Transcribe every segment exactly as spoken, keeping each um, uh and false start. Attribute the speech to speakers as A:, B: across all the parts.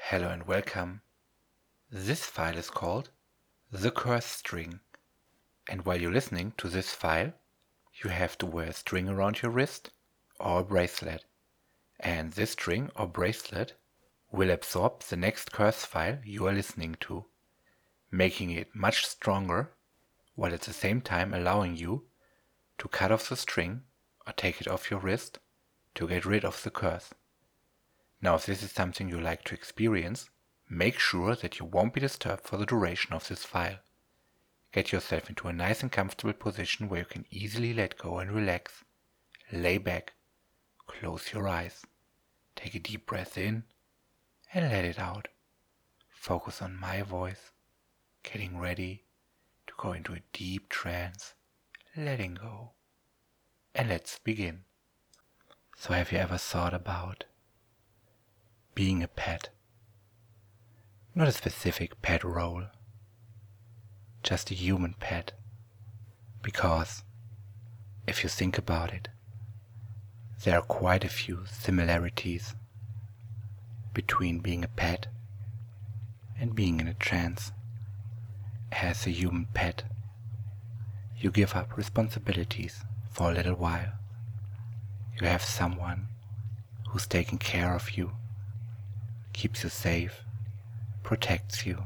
A: Hello and welcome. This file is called The Curse String, and while you're listening to this file, you have to wear a string around your wrist or a bracelet, and this string or bracelet will absorb the next curse file you are listening to, making it much stronger while at the same time allowing you to cut off the string or take it off your wrist to get rid of the curse. Now, if this is something you like to experience, make sure that you won't be disturbed for the duration of this file. Get yourself into a nice and comfortable position where you can easily let go and relax. Lay back, close your eyes, take a deep breath in and let it out. Focus on my voice, getting ready to go into a deep trance, letting go. And let's begin. So have you ever thought about being a pet? Not a specific pet role, just a human pet. Because if you think about it, there are quite a few similarities between being a pet and being in a trance. As a human pet, you give up responsibilities for a little while. You have someone who's taking care of you, keeps you safe, protects you,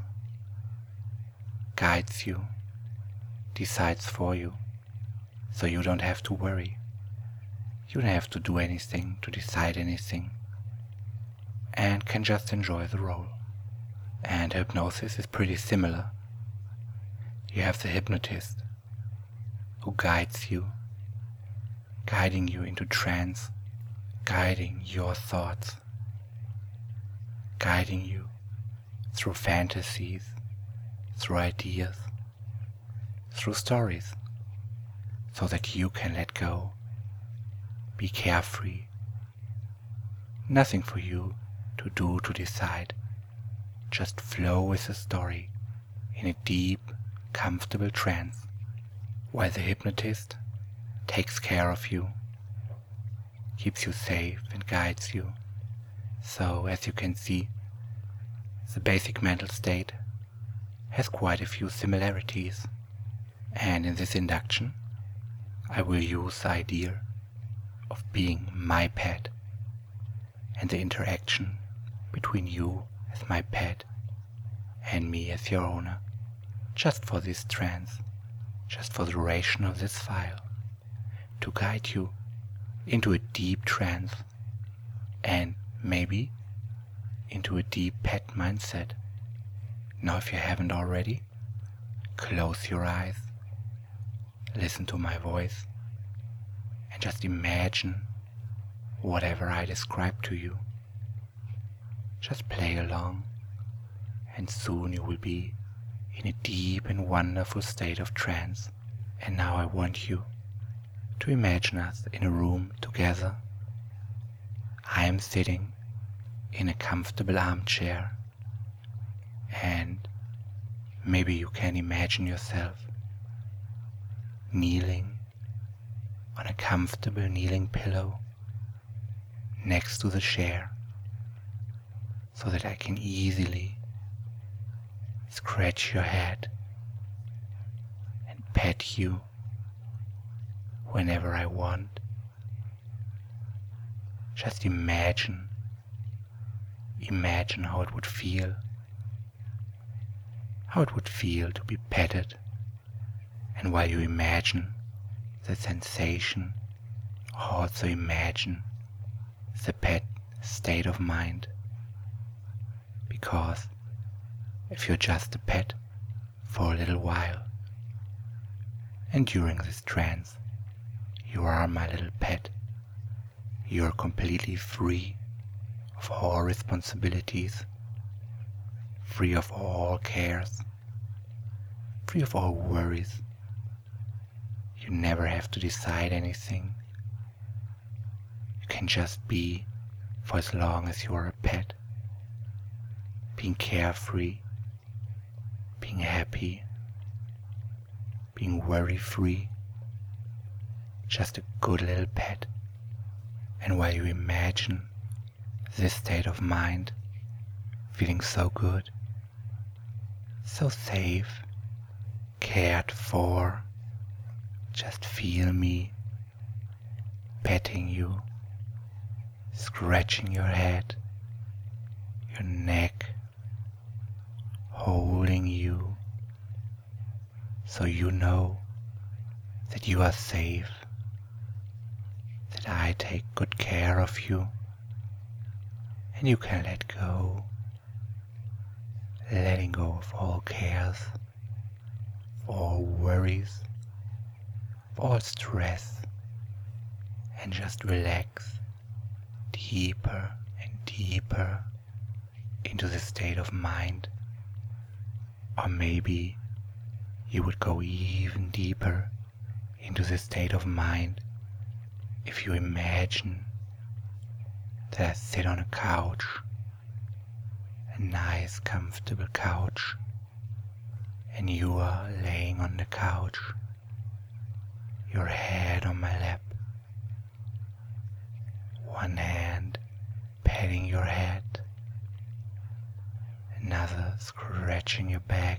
A: guides you, decides for you, so you don't have to worry. You don't have to do anything, to decide anything, and can just enjoy the role. And hypnosis is pretty similar. You have the hypnotist who guides you, guiding you into trance, guiding your thoughts, guiding you through fantasies, through ideas, through stories, so that you can let go, be carefree. Nothing for you to do, to decide. Just flow with the story in a deep, comfortable trance, while the hypnotist takes care of you, keeps you safe and guides you. So, as you can see, the basic mental state has quite a few similarities, and in this induction I will use the idea of being my pet and the interaction between you as my pet and me as your owner, just for this trance, just for the duration of this file, to guide you into a deep trance and maybe into a deep pet mindset. Now, if you haven't already, close your eyes, listen to my voice, and just imagine whatever I describe to you. Just play along, and soon you will be in a deep and wonderful state of trance. And now I want you to imagine us in a room together. I am sitting in a comfortable armchair, and maybe you can imagine yourself kneeling on a comfortable kneeling pillow next to the chair, so that I can easily scratch your head and pet you whenever I want. Just imagine, imagine how it would feel, how it would feel to be petted. And while you imagine the sensation, also imagine the pet state of mind. Because if you're just a pet for a little while, and during this trance you are my little pet, you are completely free of all responsibilities, free of all cares, free of all worries. You never have to decide anything. You can just be for as long as you are a pet, being carefree, being happy, being worry-free, just a good little pet. And while you imagine this state of mind, feeling so good, so safe, cared for. Just feel me petting you, scratching your head, your neck, holding you, so you know that you are safe, that I take good care of you, and you can let go, letting go of all cares, of all worries, of all stress, and just relax deeper and deeper into the state of mind. Or maybe you would go even deeper into the state of mind if you imagine that I sit on a couch, a nice comfortable couch, and you are laying on the couch, your head on my lap, one hand patting your head, another scratching your back.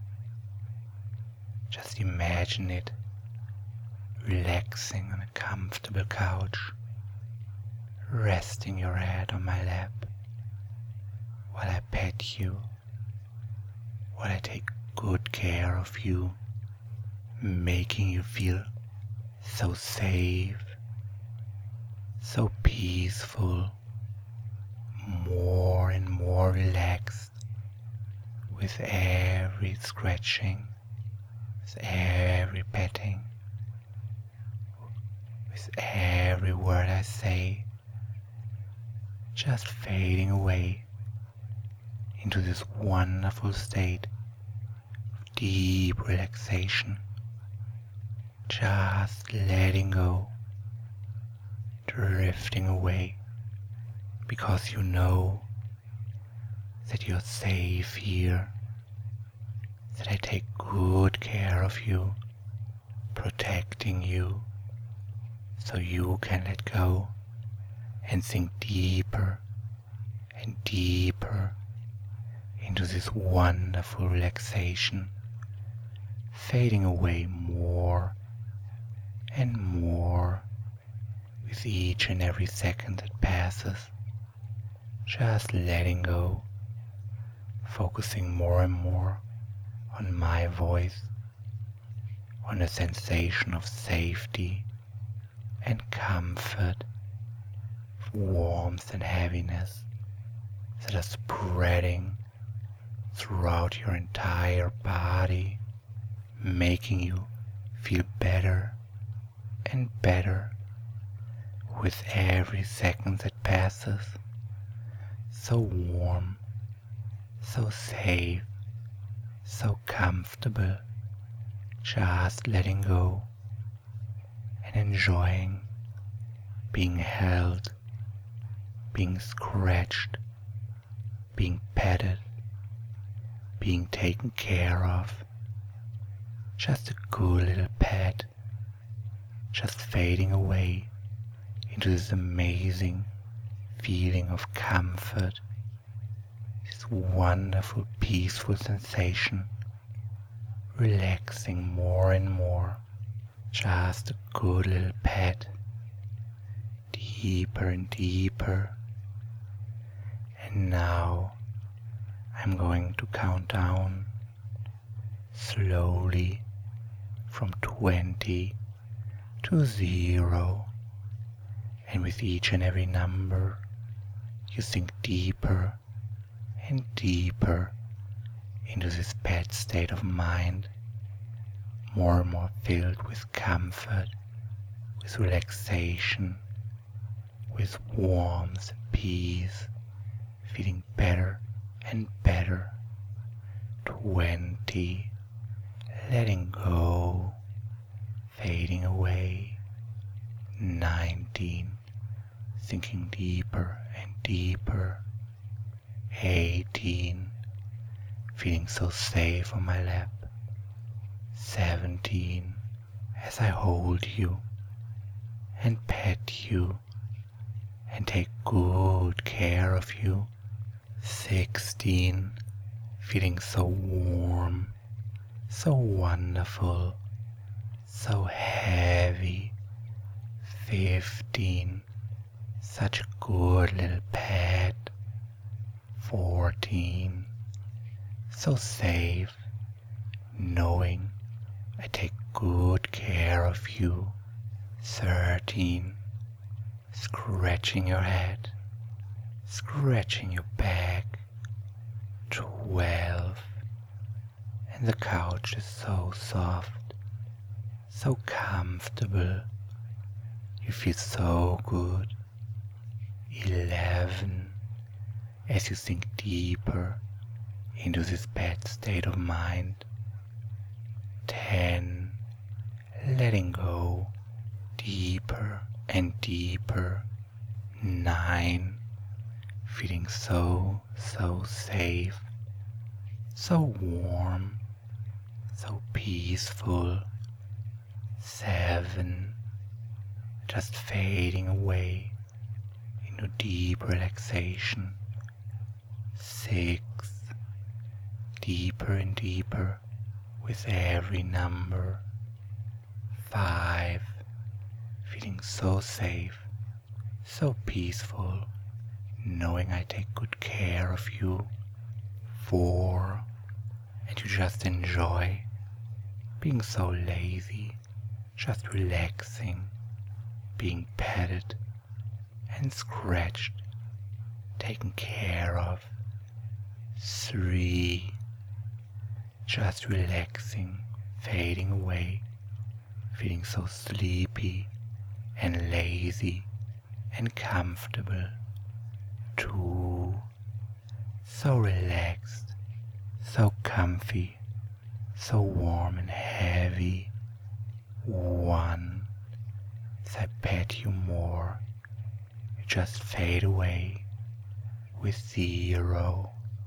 A: Just imagine it, relaxing on a comfortable couch, resting your head on my lap, while I pet you, while I take good care of you, making you feel so safe, so peaceful, more and more relaxed with every scratching, with every petting, with every word I say, just fading away into this wonderful state of deep relaxation, just letting go, drifting away, because you know that you're safe here, that I take good care of you, protecting you, so you can let go and sink deeper and deeper into this wonderful relaxation, fading away more and more with each and every second that passes, just letting go, focusing more and more on my voice, on a sensation of safety and comfort, of warmth and heaviness that are spreading throughout your entire body, making you feel better and better with every second that passes. So warm, so safe, so comfortable, just letting go and enjoying being held, being scratched, being petted, being taken care of. Just a good little pet, just fading away into this amazing feeling of comfort, this wonderful peaceful sensation, relaxing more and more. Just a good little pet, deeper and deeper. And now I'm going to count down slowly from twenty to zero, and with each and every number you sink deeper and deeper into this pet state of mind, more and more filled with comfort, with relaxation, with warmth and peace, feeling better and better. Twenty, letting go, fading away. Nineteen, sinking deeper and deeper. Eighteen, feeling so safe on my lap. Seventeen, as I hold you and pet you and take good care of you. sixteen, feeling so warm, so wonderful, so heavy. Fifteen, such a good little pet. Fourteen, so safe, knowing I take good care of you. Thirteen, scratching your head, scratching your back. Twelve, and the couch is so soft, so comfortable. You feel so good. Eleven, as you sink deeper into this bed state of mind. Ten, letting go deeper and deeper. Nine, feeling so, so safe, so warm, so peaceful. Seven, just fading away into deep relaxation. Six, deeper and deeper with every number. Five, feeling so safe, so peaceful, knowing I take good care of you. Four, and you just enjoy being so lazy, just relaxing, being petted and scratched, taken care of. Three, just relaxing, fading away, feeling so sleepy and lazy and comfortable. Two, so relaxed, so comfy, so warm and heavy. One, as I pet you more, you just fade away with zero.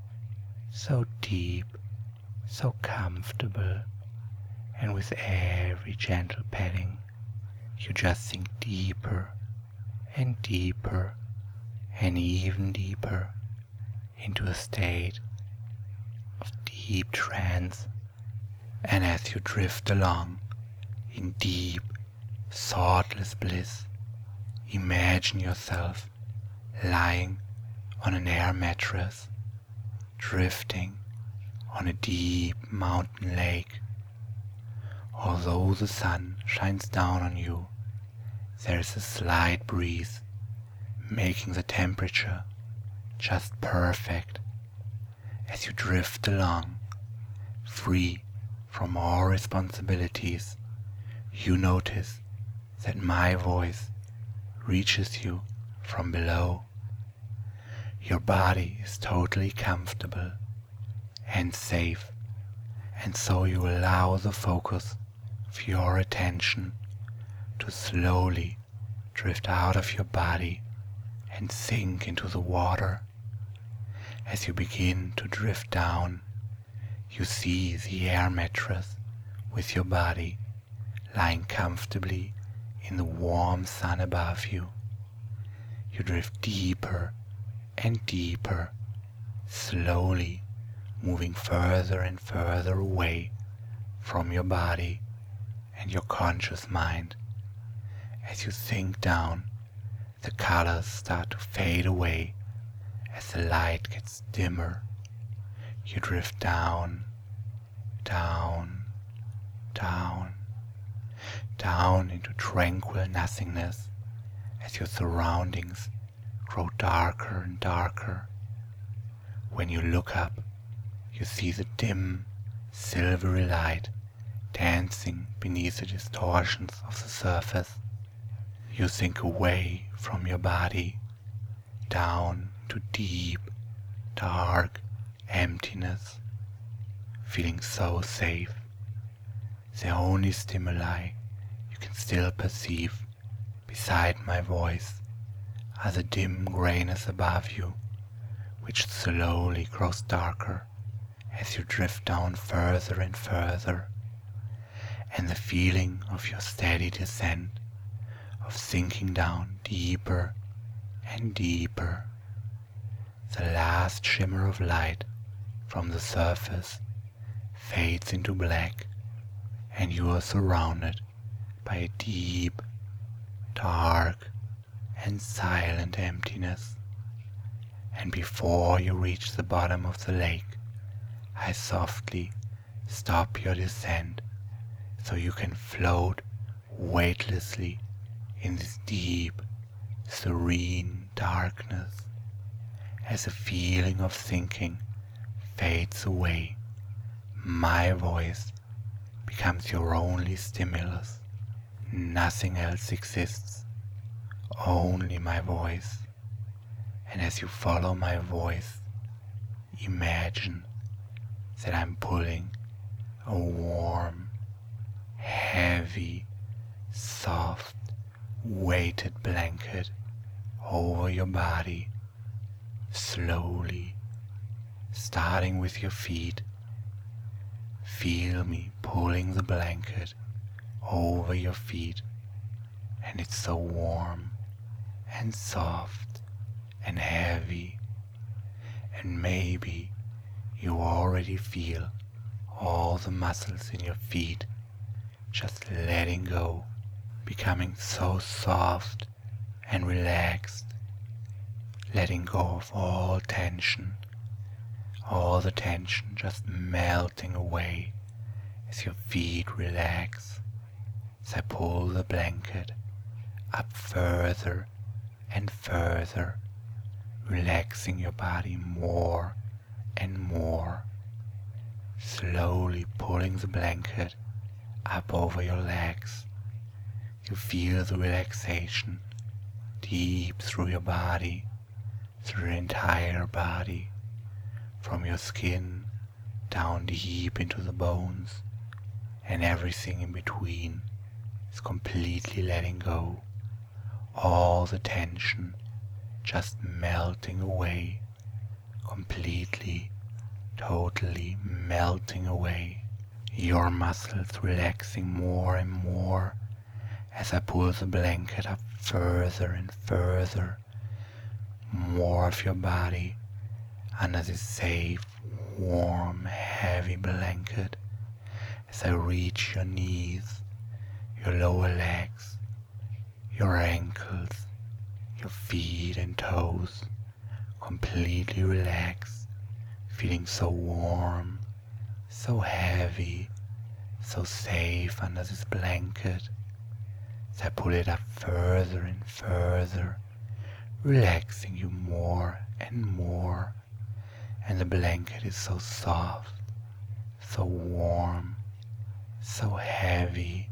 A: So deep, so comfortable, and with every gentle petting, you just sink deeper and deeper and even deeper into a state of deep trance. And as you drift along in deep, thoughtless bliss, imagine yourself lying on an air mattress, drifting on a deep mountain lake. Although the sun shines down on you, there is a slight breeze, making the temperature just perfect. As you drift along, free from all responsibilities, you notice that my voice reaches you from below. Your body is totally comfortable and safe, and so you allow the focus of your attention to slowly drift out of your body and sink into the water. As you begin to drift down, you see the air mattress with your body lying comfortably in the warm sun above you. You drift deeper and deeper, slowly moving further and further away from your body and your conscious mind. As you sink down, the colors start to fade away as the light gets dimmer. You drift down, down, down, down into tranquil nothingness as your surroundings grow darker and darker. When you look up, you see the dim, silvery light dancing beneath the distortions of the surface. You sink away from your body, down to deep, dark emptiness, feeling so safe. The only stimuli you can still perceive beside my voice are the dim grayness above you, which slowly grows darker as you drift down further and further, and the feeling of your steady descent, of sinking down deeper and deeper. the last shimmer of light from the surface fades into black, and you are surrounded by a deep, dark, and silent emptiness. And before you reach the bottom of the lake, I softly stop your descent so you can float weightlessly in this deep, serene darkness. As a feeling of thinking fades away, my voice becomes your only stimulus. Nothing else exists, only my voice. And as you follow my voice, imagine that I'm pulling a warm, heavy, soft, weighted blanket over your body, slowly, starting with your feet. Feel me pulling the blanket over your feet, and it's so warm and soft and heavy, and maybe you already feel all the muscles in your feet just letting go, becoming so soft and relaxed, letting go of all tension, all the tension just melting away as your feet relax. As I pull the blanket up further and further, relaxing your body more and more, slowly pulling the blanket up over your legs. You feel the relaxation deep through your body, through your entire body, from your skin down deep into the bones, and everything in between is completely letting go. All the tension just melting away, completely, totally melting away. Your muscles relaxing more and more as I pull the blanket up further and further. More of your body under this safe, warm, heavy blanket as I reach your knees, your lower legs, your ankles, your feet and toes, completely relaxed, feeling so warm, so heavy, so safe under this blanket. As I pull it up further and further, relaxing you more and more, and the blanket is so soft, so warm, so heavy,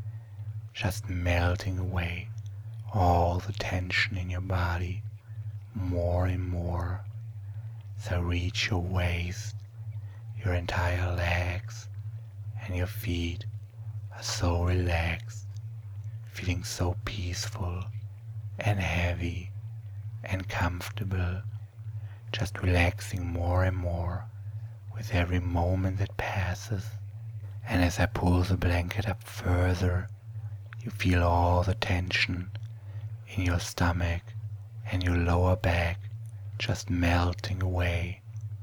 A: just melting away all the tension in your body more and more. As I reach your waist, your entire legs and your feet are so relaxed, feeling so peaceful and heavy and comfortable, just relaxing more and more with every moment that passes. And as I pull the blanket up further, you feel all the tension in your stomach and your lower back just melting away,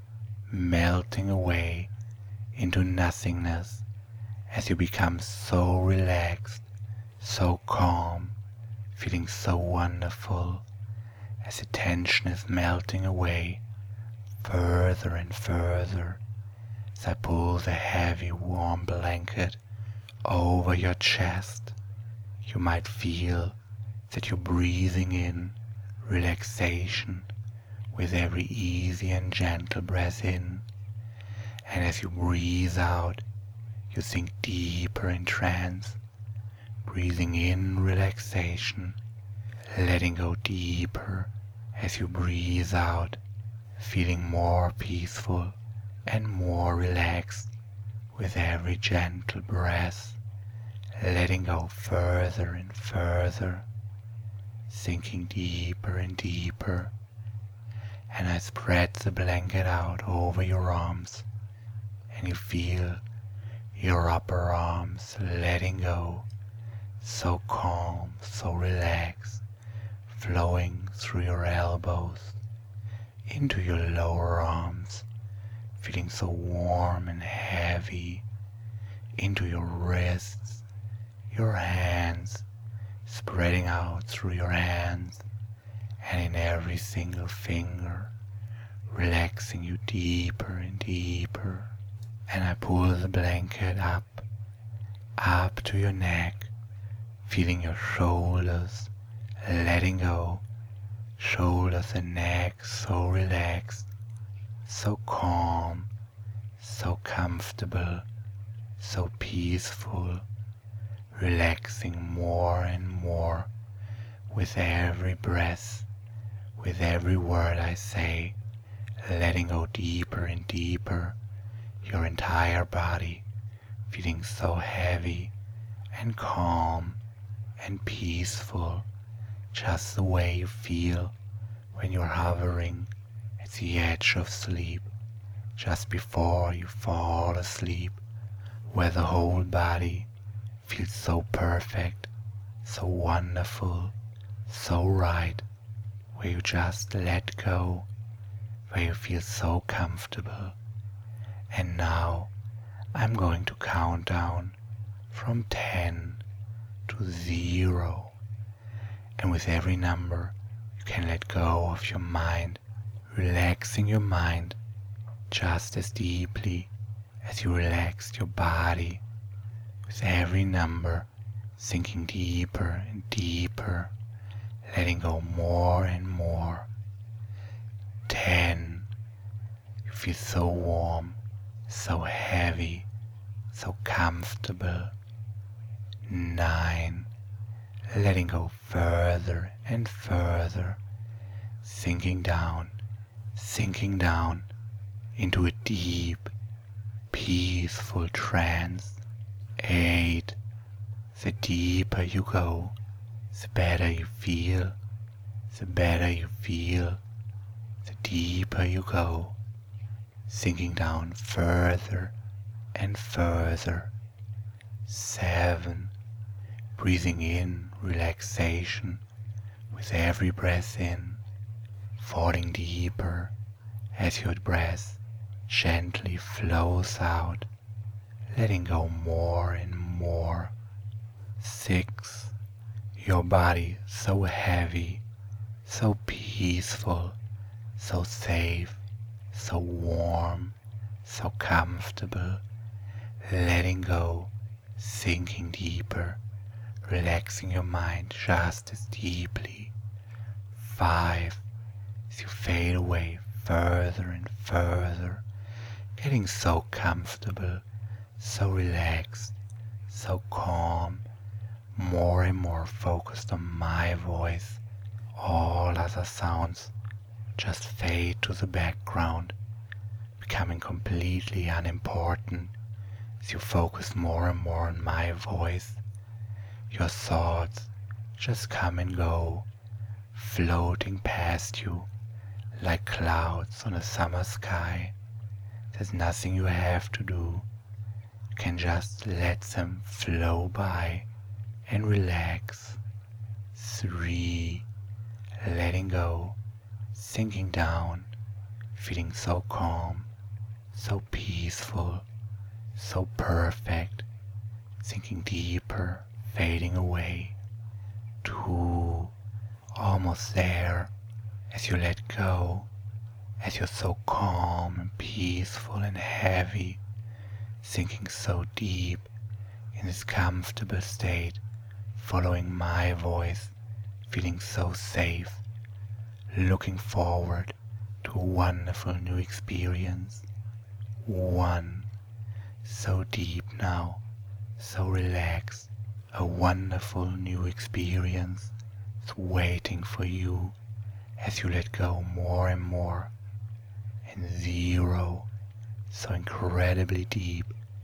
A: melting away into nothingness as you become so relaxed, so calm, feeling so wonderful as the tension is melting away further and further. As I pull the heavy warm blanket over your chest, you might feel that you're breathing in relaxation with every easy and gentle breath in, and as you breathe out, you sink deeper in trance, breathing in relaxation, letting go deeper as you breathe out, feeling more peaceful and more relaxed with every gentle breath, letting go further and further, sinking deeper and deeper. And I spread the blanket out over your arms, and you feel your upper arms letting go, so calm, so relaxed, flowing through your elbows into your lower arms, feeling so warm and heavy, into your wrists, your hands, spreading out through your hands, and in every single finger, relaxing you deeper and deeper. And I pull the blanket up, up to your neck, feeling your shoulders, letting go, shoulders and neck so relaxed, so calm, so comfortable, so peaceful, relaxing more and more with every breath, with every word I say, letting go deeper and deeper, your entire body feeling so heavy and calm and peaceful, just the way you feel when you're hovering at the edge of sleep, just before you fall asleep, where the whole body feels so perfect, so wonderful, so right, where you just let go, where you feel so comfortable. And now I'm going to count down from ten to zero. And with every number, you can let go of your mind, relaxing your mind just as deeply as you relaxed your body. With every number, sinking deeper and deeper, letting go more and more. Ten. You feel so warm, so heavy, so comfortable. Nine. Letting go further and further, sinking down, sinking down into a deep, peaceful trance. Eight. The deeper you go, the better you feel, the better you feel, the deeper you go, sinking down further and further. Seven. Breathing in relaxation with every breath in, falling deeper as your breath gently flows out, letting go more and more. Six. Your body so heavy, so peaceful, so safe, so warm, so comfortable, letting go, sinking deeper, relaxing your mind just as deeply. Five. As you fade away further and further, getting so comfortable, so relaxed, so calm, more and more focused on my voice. All other sounds just fade to the background, becoming completely unimportant as you focus more and more on my voice. Your thoughts just come and go, floating past you like clouds on a summer sky. There's nothing you have to do. You can just let them flow by and relax. Three. Letting go, sinking down, feeling so calm, so peaceful, so perfect, sinking deeper, fading away. Two. Almost there, as you let go, as you're so calm and peaceful and heavy, sinking so deep in this comfortable state, following my voice, feeling so safe, looking forward to a wonderful new experience. One. So deep now, so relaxed, a wonderful new experience is waiting for you as you let go more and more. And zero, so incredibly deep,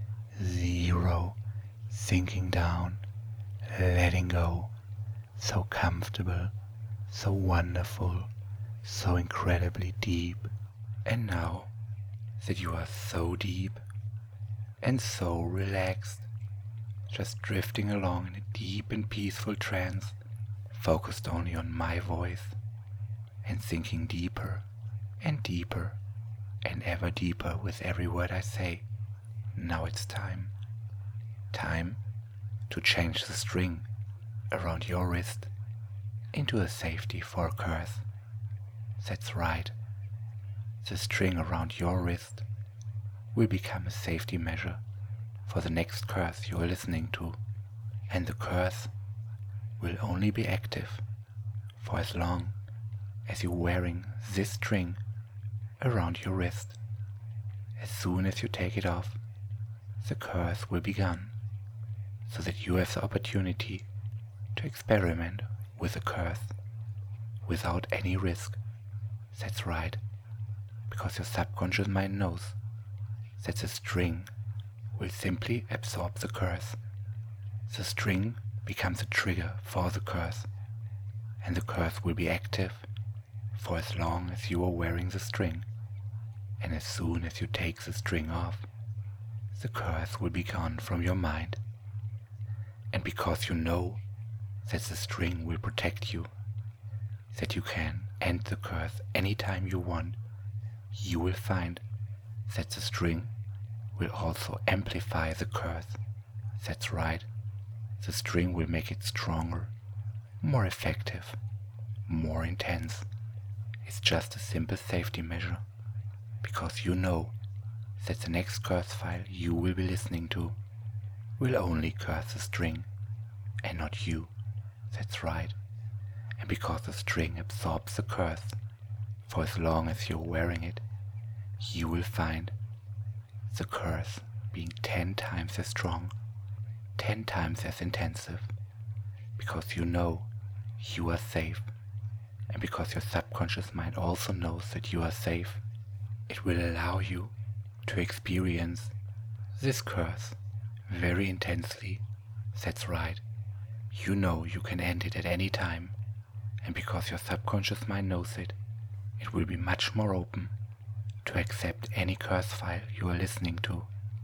A: zero, sinking down, letting go, so comfortable, so wonderful, so incredibly deep. And now that you are so deep and so relaxed, just drifting along in a deep and peaceful trance, focused only on my voice and sinking deeper and deeper and ever deeper with every word I say. Now it's time. Time to change the string around your wrist into a safety for a curse. That's right. The string around your wrist will become a safety measure for the next curse you are listening to, and the curse will only be active for as long as you're wearing this string around your wrist. As soon as you take it off, the curse will be gone, so that you have the opportunity to experiment with the curse without any risk. That's right, because your subconscious mind knows that the string will simply absorb the curse. The string becomes a trigger for the curse, and the curse will be active for as long as you are wearing the string. And as soon as you take the string off, the curse will be gone from your mind. And because you know that the string will protect you, that you can end the curse anytime you want, you will find that the string will also amplify the curse. That's right, the string will make it stronger, more effective, more intense. It's just a simple safety measure, because you know that the next curse file you will be listening to will only curse the string and not you. That's right. And because the string absorbs the curse for as long as you're wearing it, you will find the curse being ten times as strong, ten times as intensive, because you know you are safe, and because your subconscious mind also knows that you are safe, it will allow you to experience this curse very intensely. That's right. You know you can end it at any time, and because your subconscious mind knows it, it will be much more open to accept any curse file you are listening to,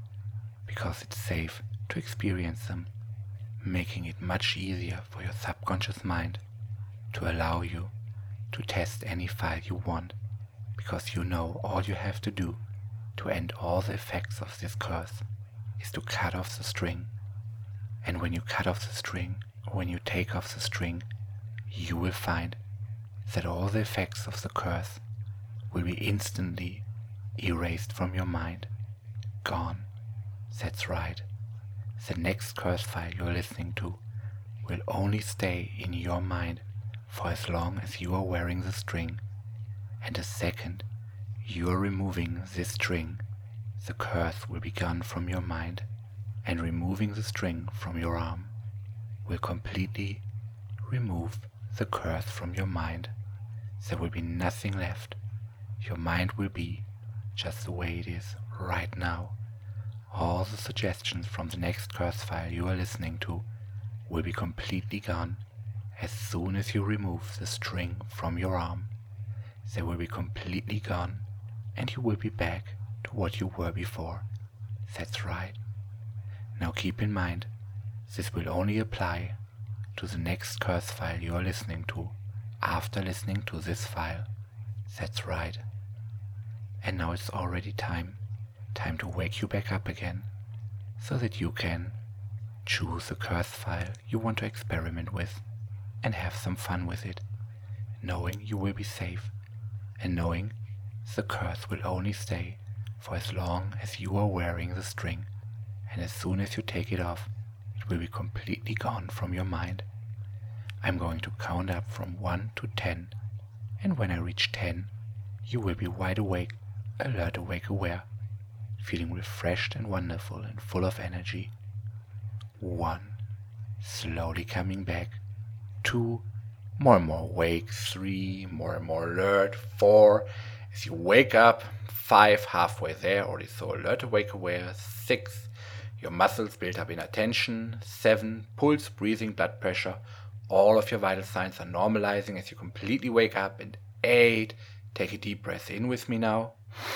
A: because it's safe to experience them, making it much easier for your subconscious mind to allow you to test any file you want, because you know all you have to do to end all the effects of this curse is to cut off the string. And when you cut off the string, or when you take off the string, you will find that all the effects of the curse will be instantly erased from your mind, gone. That's right. The next curse file you're listening to will only stay in your mind for as long as you are wearing the string, and the second you are removing this string, the curse will be gone from your mind, and removing the string from your arm will completely remove the curse from your mind. There will be nothing left. Your mind will be just the way it is right now. All the suggestions from the next curse file you are listening to will be completely gone as soon as you remove the string from your arm. They will be completely gone, and you will be back to what you were before. That's right. Now keep in mind, this will only apply to the next curse file you are listening to after listening to this file. That's right. And now it's already time, time to wake you back up again, so that you can choose a curse file you want to experiment with and have some fun with it, knowing you will be safe and knowing the curse will only stay for as long as you are wearing the string, and as soon as you take it off, it will be completely gone from your mind. I'm going to count up from one to ten, and when I reach ten, you will be wide awake, alert, awake, aware, feeling refreshed and wonderful and full of energy. One, slowly coming back. Two, more and more awake. Three, more and more alert. Four, as you wake up. Five, halfway there, already so alert, awake, aware. Six, your muscles build up in attention. Seven, pulse, breathing, blood pressure. All of your vital signs are normalizing as you completely wake up. And eight, take a deep breath in with me now.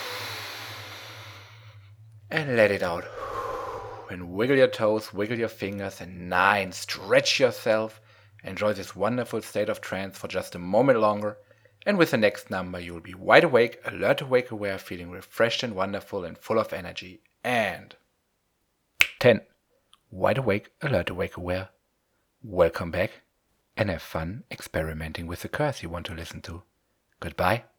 A: And let it out. And wiggle your toes, wiggle your fingers. And nine, stretch yourself. Enjoy this wonderful state of trance for just a moment longer. And with the next number, you will be wide awake, alert, awake, aware, feeling refreshed and wonderful and full of energy. And ten. Wide awake, alert, awake, aware. Welcome back, and have fun experimenting with the curse you want to listen to. Goodbye.